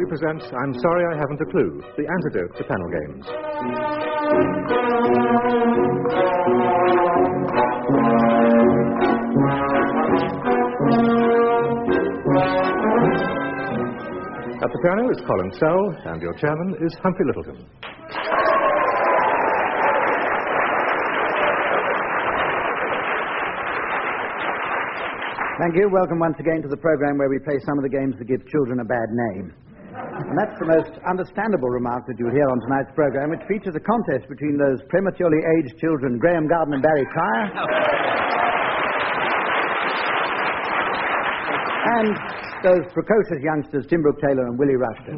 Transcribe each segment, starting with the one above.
proudly present I'm Sorry I Haven't a Clue, the antidote to panel games. At the piano is Colin Sell, and your chairman is Humphrey Littleton. Thank you. Welcome once again to the program where we play some of the games that give children a bad name. And that's the most understandable remark that you'll hear on tonight's program, which features a contest between those prematurely aged children, Graham Garden and Barry Cryer, and those precocious youngsters, Tim Brooke Taylor and Willie Rushton.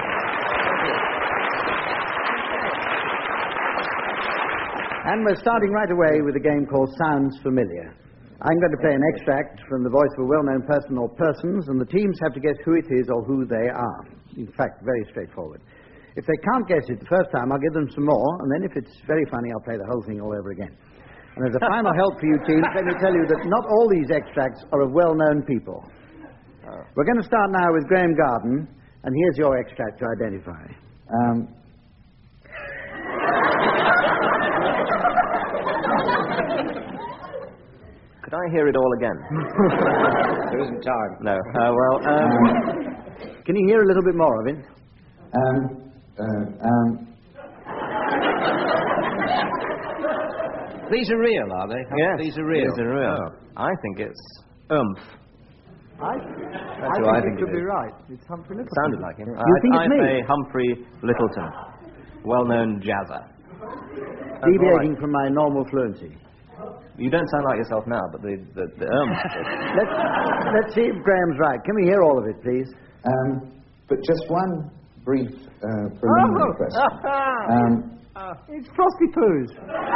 And we're starting right away with a game called Sounds Familiar. I'm going to play an extract from the voice of a well-known person or persons, and the teams have to guess who it is or who they are. In fact, very straightforward. If they can't guess it the first time, I'll give them some more, and then if it's very funny, I'll play the whole thing all over again. And as a final help for you teams, let me tell you that not all these extracts are of well-known people. We're going to start now with Graham Garden, and here's your extract to identify. Could I hear it all again? There isn't time. No. Can you hear a little bit more of it? These are real, are they? Yes, these are real. These are real. Oh. I think it's oomph. I think it could be right. It's Humphrey Littleton. Sounded like him. You think it's me? I say Humphrey Littleton, well-known jazzer. Deviating from my normal fluency. You don't sound like yourself now, but the Let's see if Graham's right. Can we hear all of it, please? But just one brief preliminary question. It's Frosty Poos.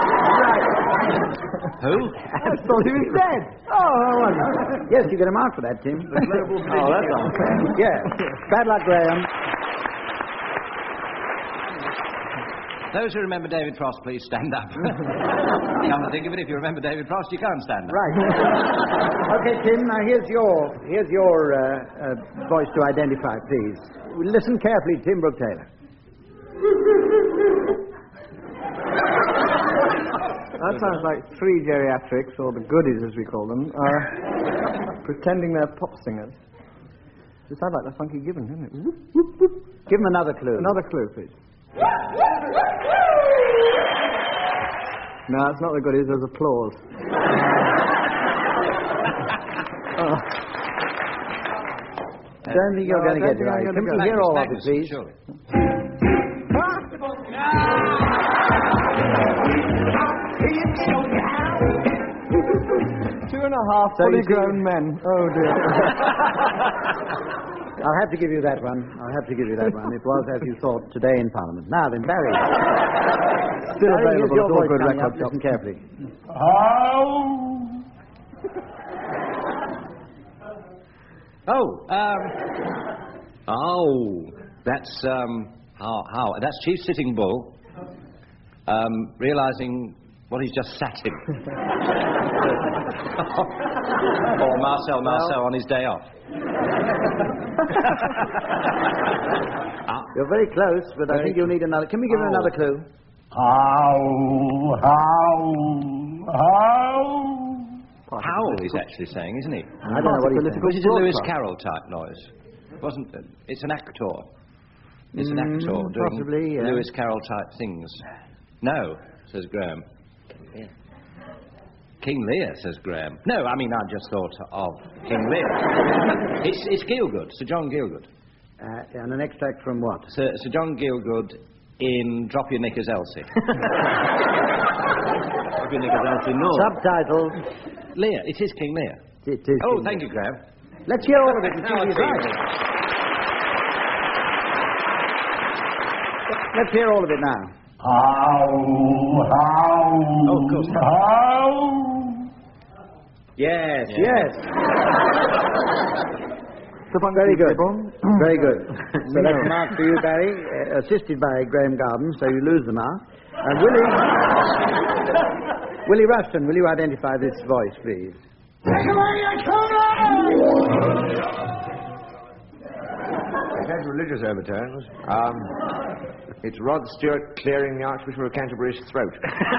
Who? I thought he was dead. Oh, yes, you get a mark for that, Tim. Oh, that's unfair. Yeah. Bad luck, Graham. Those who remember David Frost, please stand up. Come to think of it, if you remember David Frost, you can't stand up. Right. Okay, Tim, now here's your voice to identify, please. Listen carefully, Tim Brooke Taylor. that sounds like three geriatrics, or the goodies as we call them, pretending they're pop singers. It sounds like the Funky Gibbon, doesn't it? Give him another clue. Another clue, please. No, it's not the goodies, there's applause. Don't think you're going to get it right. Can we hear all of it, please? Surely. 2.5 fully grown men. Oh, dear. I'll have to give you that one. It was, as you thought, today in Parliament. Now then, Barry. Still Barry, here's available your at all voice good coming up. record shops. Listen carefully. That's Chief Sitting Bull, realising what he's just sat in. Or Marcel on his day off. You're very close, but I think you'll need another. Can we give him another clue? Howl, he's actually saying, isn't he? I don't know what he's saying. Which is a Lewis Carroll type noise. It's an actor. It's an actor doing possibly, yeah. Lewis Carroll type things. No, says Graham. King Lear, says Graham. No, I mean, I just thought of King Lear. It's Gielgud, Sir John Gielgud. And an extract from what? Sir John Gielgud in Drop Your Knickers, Elsie. Drop Your Knickers, Elsie, no. Subtitle. Lear, it is King Lear. It is Oh, King thank Lear. you, Graham. Let's hear all of it and see if he's right. Let's hear all of it now. Oh, of course. Yes. Very good. Very good. So that's a mark for you, Barry, assisted by Graham Garden, so you lose the mark. And Willie Rushton, will you identify this voice, please? It has religious overtones. It's Rod Stewart clearing the Archbishop of Canterbury's throat.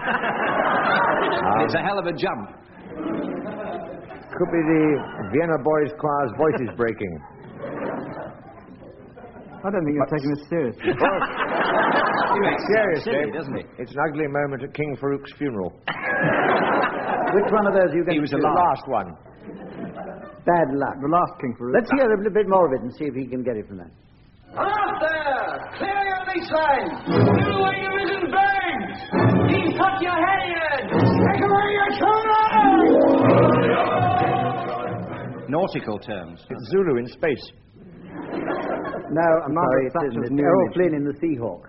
It's a hell of a jump. Could be the Vienna Boys Choir's voices breaking. I don't think you're taking this seriously. He makes it Seriously, silly, doesn't he? It's an ugly moment at King Farouk's funeral. Which one of those are you going He was to The choose? last one. Bad luck. The last King Farouk. Let's hear a little bit more of it and see if he can get it from that. Out there! Clear your lease line! Give away your risen bags! He's cut your head! Take away your children! Nautical terms. It's Zulu in space. No, I'm sorry, Margaret it Thatcher's isn't. It's new Errol image. Flynn in The Seahawk.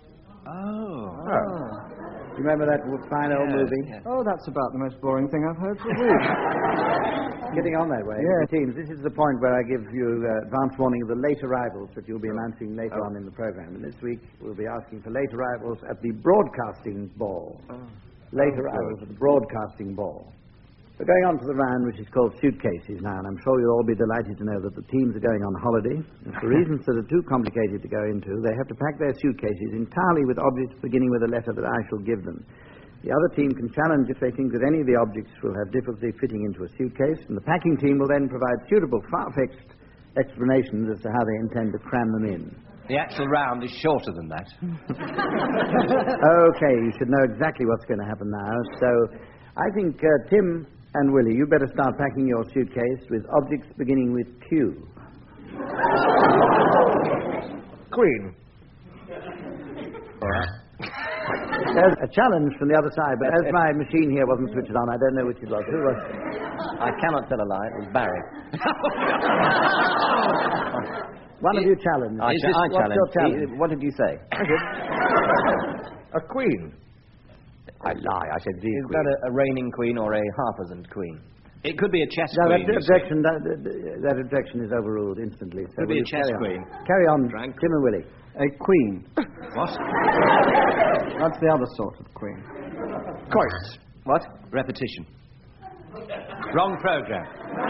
You remember that fine old movie? Yes. Oh, that's about the most boring thing I've heard for a week. Getting on that way. Yeah. Teams, this is the point where I give you advance warning of the late arrivals that you'll be announcing later on in the program. And this week we'll be asking for late arrivals at the broadcasting ball. Late arrivals at the broadcasting ball. We're going on to the round which is called suitcases now, and I'm sure you'll all be delighted to know that the teams are going on holiday. And for reasons that are too complicated to go into, they have to pack their suitcases entirely with objects beginning with a letter that I shall give them. The other team can challenge if they think that any of the objects will have difficulty fitting into a suitcase, and the packing team will then provide suitable, far-fetched explanations as to how they intend to cram them in. The actual round is shorter than that. Okay, you should know exactly what's going to happen now. So I think Tim and Willie, you better start packing your suitcase with objects beginning with Q. Queen. There's a challenge from the other side, but as my machine here wasn't switched on, I don't know which it was. Who was it? I cannot tell a lie. It was Barry. One of you challenged. I What's your challenged. challenge? What did you say? A queen. I lie. I said the Is queen. that a reigning queen or a half-a-cent queen? It could be a chess No, queen. that you see. objection, that objection is overruled instantly. So Could be we'll a chess carry on. queen. Carry on, Frank. Tim and Willie. A queen. What? That's the other sort of queen. Quoits. What? Repetition. Wrong program.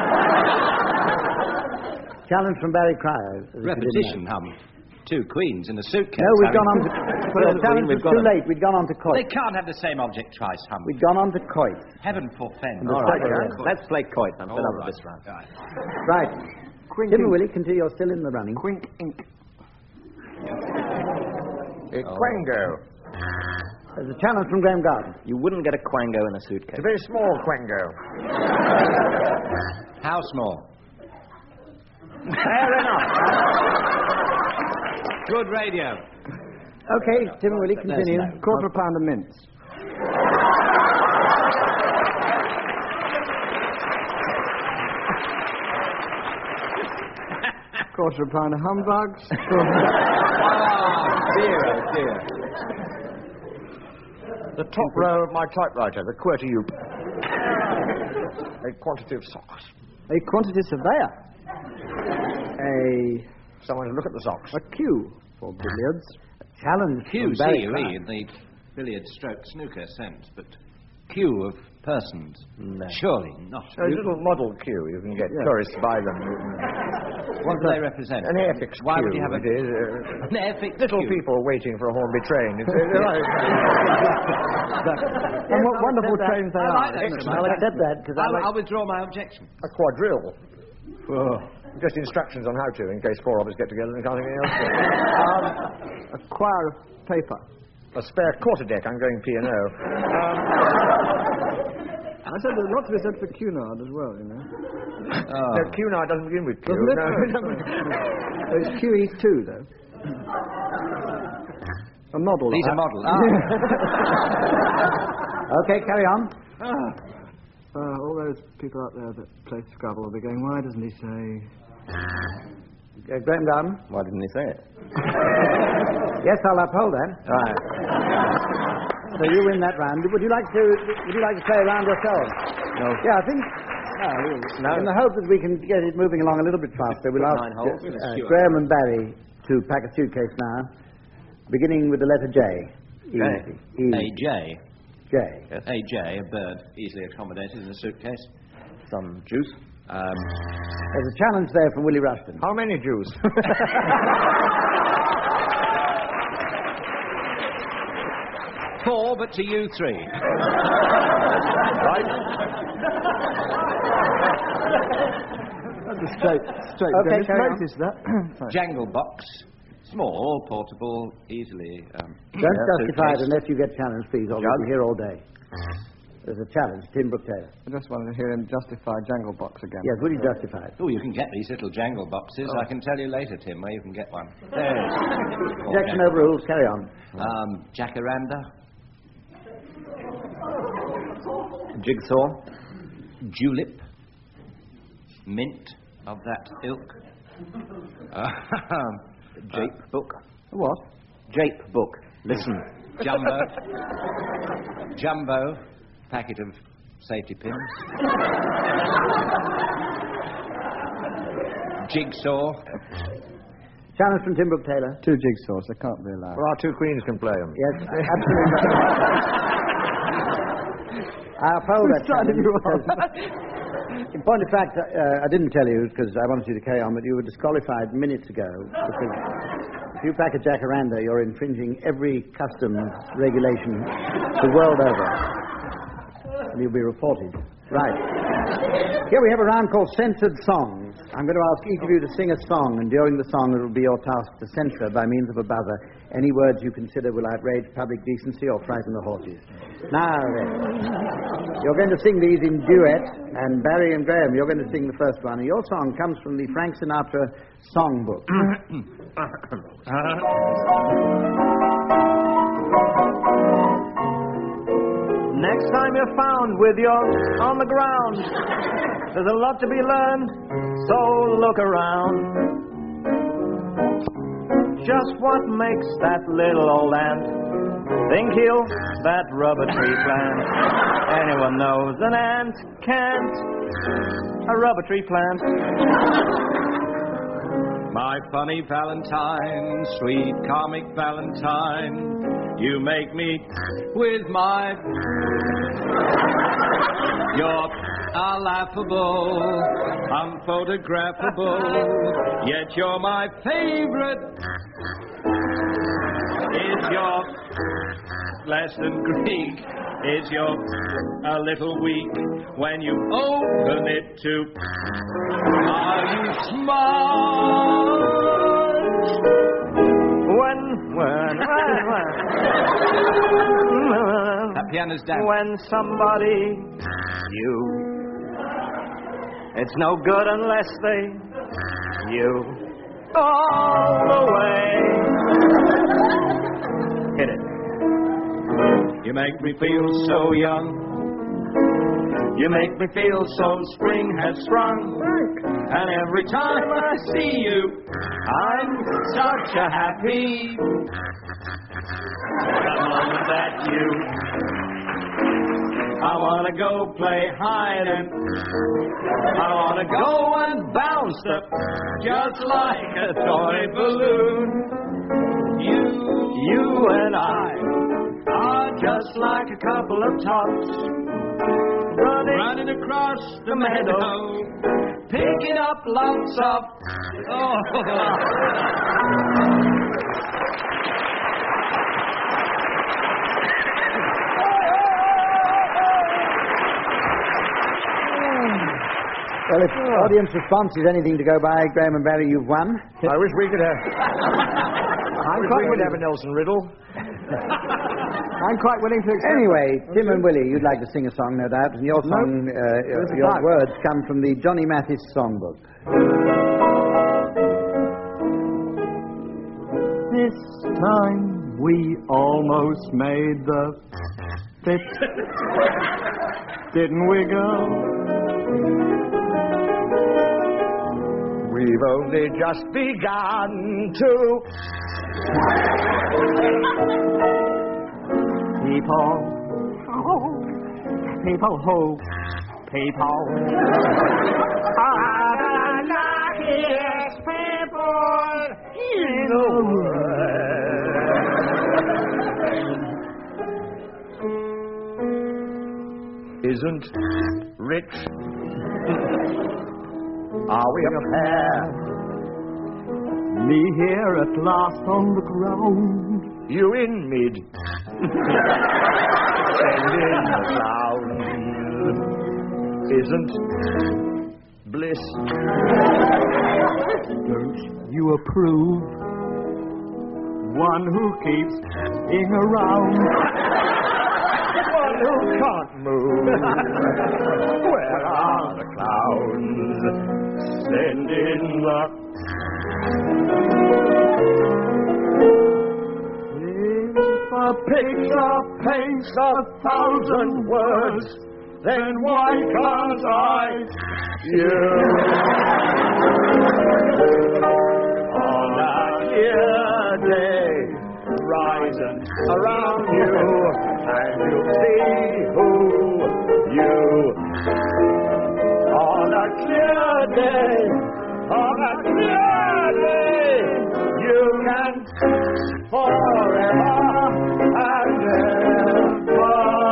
Challenge from Barry Cryer. as if you didn't Repetition, know. Two queens in a suitcase. No, we've gone on to... Well, the challenge we've was got too them. late. We'd gone on to They Coit. can't have the same object twice, Hum. We'd gone on to Coit. Heaven forfend. All right, Let's play quoit and All fill up right. with this round. Right. Right. Quink Tim and ink. Willie, continue. You're still in the running. Quink ink. A quango. There's a challenge from Graham Garden. You wouldn't get a quango in a It's suitcase. a very small quango. How small? Fair enough. Good radio. Okay, Tim and Willie, continue. Quarter of a pound of mince. Quarter of a pound of humbugs. Dear, oh dear. The top row of my typewriter, the QWERTY U. A quantity of socks. A quantity surveyor. Someone to look at the socks. A cue for billiards. Challenge from QCE Barry Cryer. in the billiard stroke snooker sense, but queue of persons. No. Surely not. A little model queue. You can get tourists by them. What do they represent? An airfix Why queue. would you have it is. an airfix Little queue? people waiting for a Hornby train. It's, And what wonderful accept that. trains they I are. like that. Excellent. I'll accept that, because I'll withdraw my objection. a quadrille. Just instructions on how to, in case four of us get together and can't think of anything else. A quire of paper. A spare quarterdeck. I'm going P&O. I said there's lots to be said for Cunard as well, you know. No, Cunard doesn't begin with Q. Doesn't it? No, So it's QE2, though. A model. These are models. Okay, carry on. All those people out there that play Scrabble will be going, why doesn't he say... Graham Garden. Why didn't he say it? Yes, I'll uphold that. Right. So you win that round. Would you like to play a round yourself? No. Yeah, I think. No. In the hope that we can get it moving along a little bit faster, we'll ask 9 holes. Graham and Barry to pack a suitcase now, beginning with the letter J. Easy. A J. J. A J, a bird, easily accommodated in a suitcase. Some juice. There's a challenge there from Willie Rushton. How many Jews? 4, but to you 3. Right. That's a straight Okay, Dennis. carry on. Notice that. Sorry. Jangle box. Small, portable, easily... Don't justify it suitcase. unless you get challenged, please. I'll Judge? be here all day. There's a challenge. Tim Brooke Taylor. I just wanted to hear him justify Jangle Box again. Yes, will you justify it? Oh, you can get these little jangle boxes. I can tell you later, Tim, where you can get one. There it is. Objection overruled. Carry on. Jacaranda. Jigsaw. Julep. Mint of that ilk. Jape book. What? Jape book. Listen. Jumbo. Packet of safety pins. Jigsaw. Challenge from Tim Brooke Taylor. 2 jigsaws. They can't be allowed. Well, our 2 queens can play them. Yes, absolutely. I uphold that challenge. In point of fact, I didn't tell you because I wanted you to carry on, but you were disqualified minutes ago because if you pack a jacaranda, you're infringing every customs regulation the world over. And you'll be reported. Right. Here we have a round called Censored Songs. I'm going to ask each of you to sing a song, and during the song it will be your task to censor by means of a buzzer any words you consider will outrage public decency or frighten the horses. Now then, you're going to sing these in duet, and Barry and Graham, you're going to sing the first one. And your song comes from the Frank Sinatra songbook. Next time you're found with your on the ground, there's a lot to be learned, so look around. Just what makes that little old ant think he'll that rubber tree plant? Anyone knows an ant can't a rubber tree plant. My funny Valentine, sweet comic Valentine, you make me with my... You're laughable, unphotographable, yet you're my favorite. Is your less than Greek? Is your a little weak when you open it to? Are you smart? When That piano's down. when somebody it's no good unless they all the way. Hit it. You make me feel so young. You make me feel so spring has sprung. And every time I see you, I'm such a happy. The moment that I want to go play hide and I want to go and bounce up just like a toy balloon. You and I are just like a couple of tops running across the meadow, picking up lots of... Well, if audience response is anything to go by, Graham and Barry, you've won. I wish we could have... we could have a Nelson Riddle. I'm quite willing to accept. Anyway, Tim and Willie, you'd like to sing a song, no doubt, and your song, your words come from the Johnny Mathis songbook. This time we almost made the fit. Didn't we, girl? We've only just begun to... People, ho, people. Are the luckiest people in the Isn't rich Are we a pair? Me here at last on the ground. You in mid. And in the clouds. Isn't bliss? Don't you approve? One who keeps being around. One who can't move. Where are the clouds? Send in the... If a picture paints 1,000 words, then why can't I? You. On a clear day, rise and around you, and you'll see who you. On a clear day, you can forever and ever.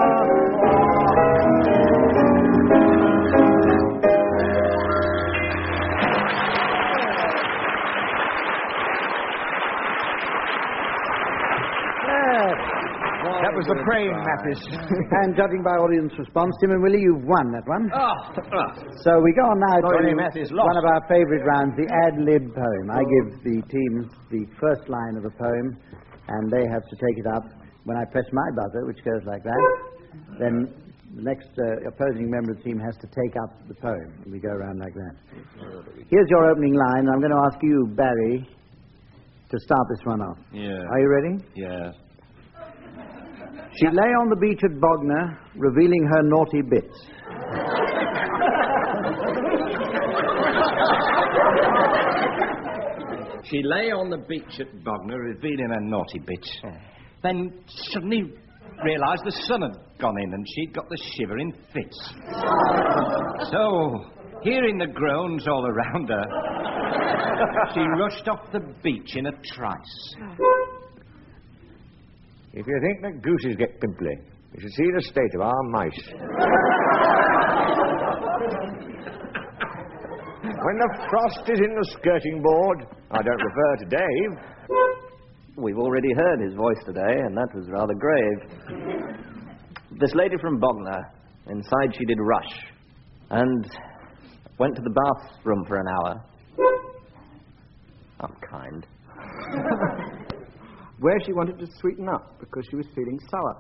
That was the praying Mathis. And judging by audience response, Tim and Willie, you've won that one. So we go on now Sorry, to Mathis lost. one of our favourite rounds, the ad-lib poem. I give the teams the first line of a poem, and they have to take it up. When I press my buzzer, which goes like that, then the next opposing member of the team has to take up the poem. We go around like that. Here's your opening line. I'm going to ask you, Barry, to start this one off. Yeah. Are you ready? Yeah. She lay on the beach at Bognor, revealing her naughty bits. She lay on the beach at Bognor, revealing her naughty bits. Then suddenly realised the sun had gone in and she'd got the shivering fits. So, hearing the groans all around her, she rushed off the beach in a trice. If you think that gooses get pimply, you should see the state of our mice. When the frost is in the skirting board, I don't refer to Dave. We've already heard his voice today, and that was rather grave. This lady from Bognor, inside she did rush, and went to the bathroom for an hour. Unkind. Where she wanted to sweeten up because she was feeling sour.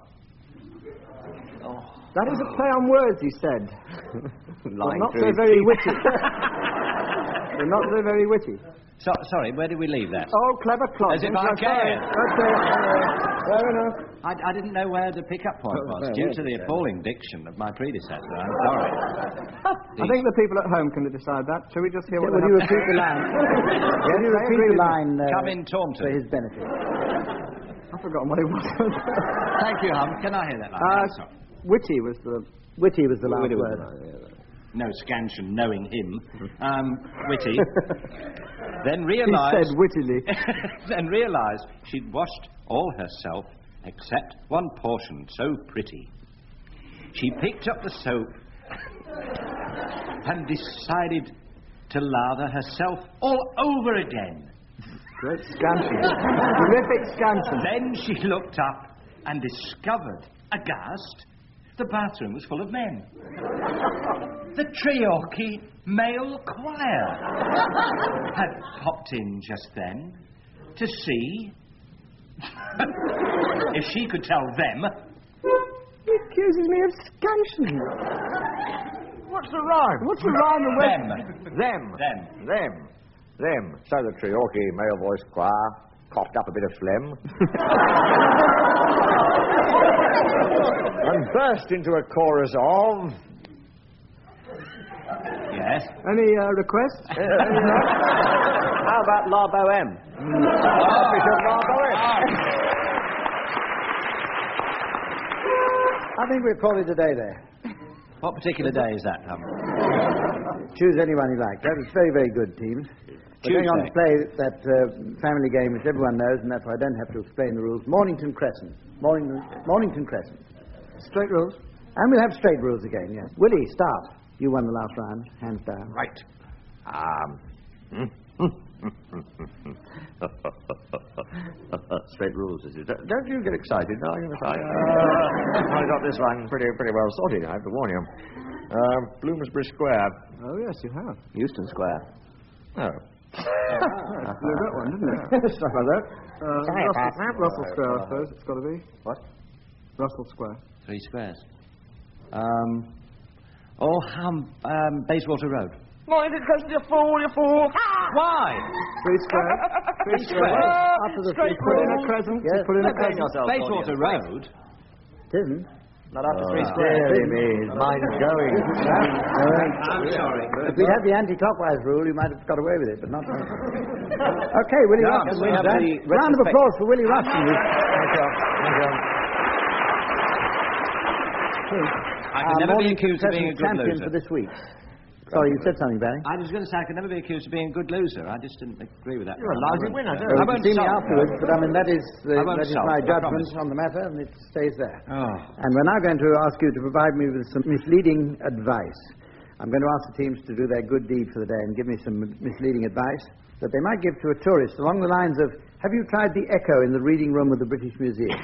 That is a play on words, he said. Lying not through so his very teeth. witty. They're not so very witty. Sorry, where did we leave that? Oh, clever clock. As if I cared. Fair enough. I didn't know where the pick-up point was, due to the appalling diction of my predecessor. I'm sorry. I think the people at home can decide that. Shall we just hear what Will they you have repeat the line? Will you repeat the line Come in, Taunton. for his benefit? I've forgotten what it was. Thank you, Hum. Can I hear that line? I'm sorry. Witty was the last word. No scansion knowing him. Witty. Then He realised... said wittily. Then realised she'd washed all herself except one portion so pretty. She picked up the soap and decided to lather herself all over again. Great scansion. Terrific scansion. Then she looked up and discovered, aghast, the bathroom was full of men. The Treorchy Male Choir had popped in just then to see if she could tell them. He accuses me of scansion. What's the rhyme? What's the rhyme and Them. Them. So the Treorchy Male Voice Choir coughed up a bit of phlegm and burst into a chorus of... Yes. Any requests? How about La Boheme? Bishop La Boheme. I think we'll call it a day there. What particular day is that, Hum? Choose anyone you like. That was very, very good, teams. We're going on to play that family game which everyone knows, and that's why I don't have to explain the rules. Mornington Crescent. Mornington Crescent. Straight rules. And we'll have straight rules again, yes. Willie, start. You won the last round, hands down. Right. Straight rules, is it? Don't you get excited, darling. I got this line pretty well sorted, I have to warn you. Bloomsbury Square. Oh, yes, you have. Euston Square. Oh. Blew that one, didn't it? Stuff like that. Russell Square, I suppose it's got to be. What? Russell Square. 3 squares. Bayswater Road. Why is it because you fool? Why? 3 Square. 3 squares. After the Straight put in a crescent. Yes. Put in a crescent. Bayswater Road. It isn't. Not after 3 squares. Dear me, his mind's going. I'm sorry. If we'd had the anti-clockwise rule, you might have got away with it, but not. Okay, Willie Rushton. we have the Round of applause for Willie Rushton. I can never be accused of being a good champion loser. for this week. Sorry, you said something, Barry. I was going to say I could never be accused of being a good loser. I just didn't agree with that. You're a lousy winner, don't You I won't can see me sulk. afterwards, but I mean, that is my sulk, I judgment promise. on the matter, and it stays there. Oh. And we're now going to ask you to provide me with some misleading advice. I'm going to ask the teams to do their good deed for the day and give me some misleading advice that they might give to a tourist along the lines of, have you tried the Echo in the reading room of the British Museum?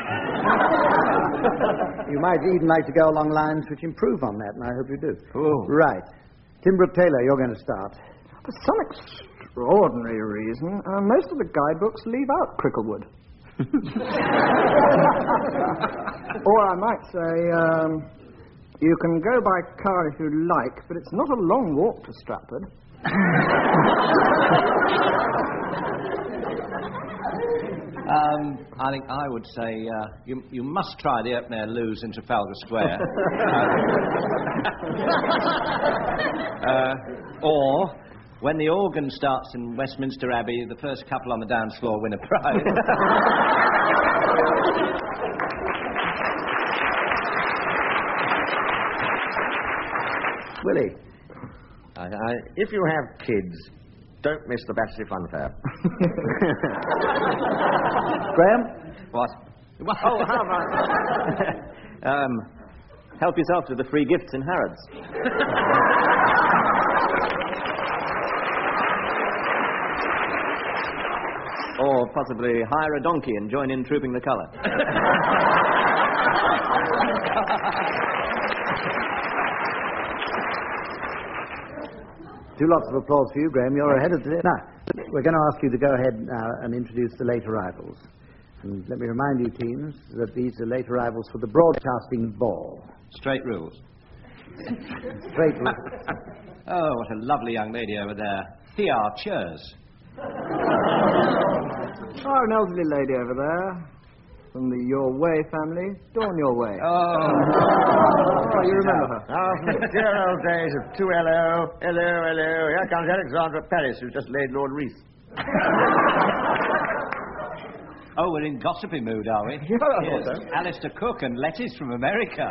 You might even like to go along lines which improve on that, and I hope you do. Oh. Right. Tim Brooke Taylor, you're going to start. For some extraordinary reason, most of the guidebooks leave out Cricklewood. Or I might say, you can go by car if you like, but it's not a long walk to Stratford. I think I would say you must try the open air loos in Trafalgar Square. Or when the organ starts in Westminster Abbey, the first couple on the dance floor win a prize. Willie. If you have kids, don't miss the Battersea Fun Fair. Graham? What? Oh, how about... help yourself to the free gifts in Harrods. Or possibly hire a donkey and join in trooping the colour. Two lots of applause for you, Graham. You're ahead of the... Now, we're going to ask you to go ahead now and introduce the late arrivals. And let me remind you, teams, that these are late arrivals for the broadcasting ball. Straight rules. Straight rules. Oh, what a lovely young lady over there. P.R. Chers. Oh, an elderly lady over there. From the Your Way family. Dawn Your Way. Oh, you remember her? Oh, from the dear old days of 2LO. Hello. Here comes Alexandra Paris, who's just laid Lord Reith. Oh, we're in gossipy mood, are we? Yeah, I thought so. Alistair Cook and lettuce from America.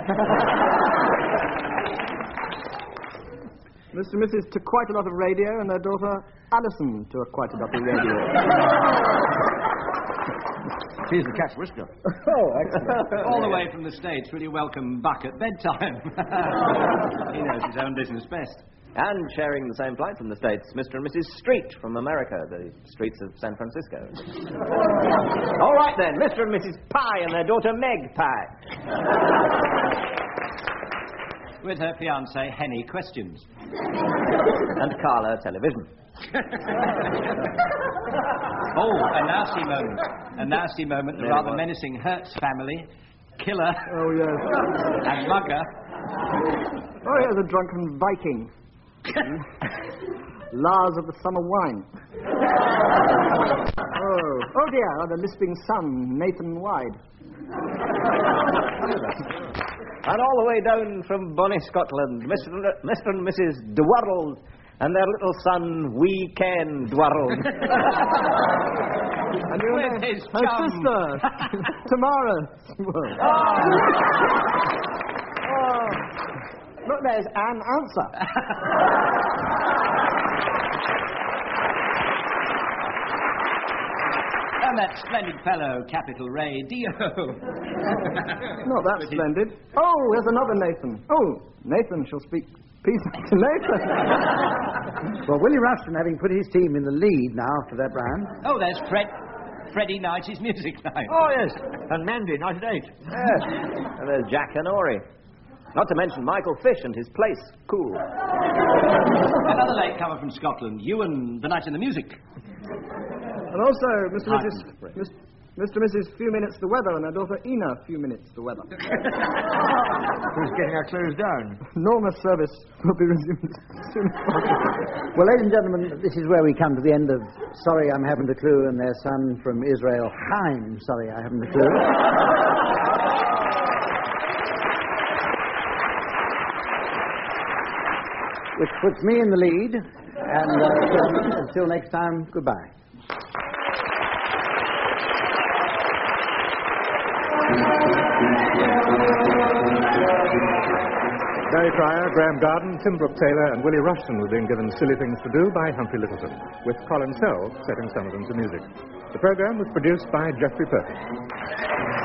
Mr. and Mrs. to quite a lot of radio, and their daughter Alison to quite a lot of radio. She's the cat's whisker. Oh, excellent. All the way from the States, really welcome Buck at bedtime. He knows his own business best. And sharing the same flight from the States, Mr. and Mrs. Street from America, the streets of San Francisco. All right, then, Mr. and Mrs. Pye and their daughter Meg Pye. With her fiancé, Henny Questions. And Carla Television. Oh, a nasty moment. A nasty moment. The rather menacing Hertz family. Killer. Oh, yes. And Mugger. Oh, here's a drunken Viking. Lars of the Summer Wine. Oh dear, the lisping son, Nathan Wide. And all the way down from Bonnie, Scotland, Mr. and Mrs. Dwarrell and their little son, Weekend Dwarrell. And With his her chum. sister, Tamara. Look, there's an answer. And that splendid fellow, Capital Ray Dio. Not that splendid. Oh, there's another Nathan. Oh, Nathan shall speak Peace to Nathan. Well, Willie Rushton, having put his team in the lead now after that round. Oh, there's Freddie Knight's music night. Oh, yes. And Mandy, 98. Yes. And there's Jack Canori. Not to mention Michael Fish and his place, Cool. Another latecomer from Scotland, Ewan, the Night in the Music. And also, Mr. and Mrs. Few Minutes the Weather and their daughter Ina Few Minutes the Weather. Who's getting our clues down? Normal service will be resumed soon as possible. Well, ladies and gentlemen, this is where we come to the end of Sorry I'm Haven't a Clue and their son from Israel, Chaim, Sorry I Haven't a Clue. Which puts me in the lead. And until next time, goodbye. Barry Fryer, Graham Garden, Tim Brooke Taylor, and Willie Rushton were being given Silly Things to Do by Humphrey Littleton, with Colin Sell setting some of them to music. The program was produced by Geoffrey Perkins.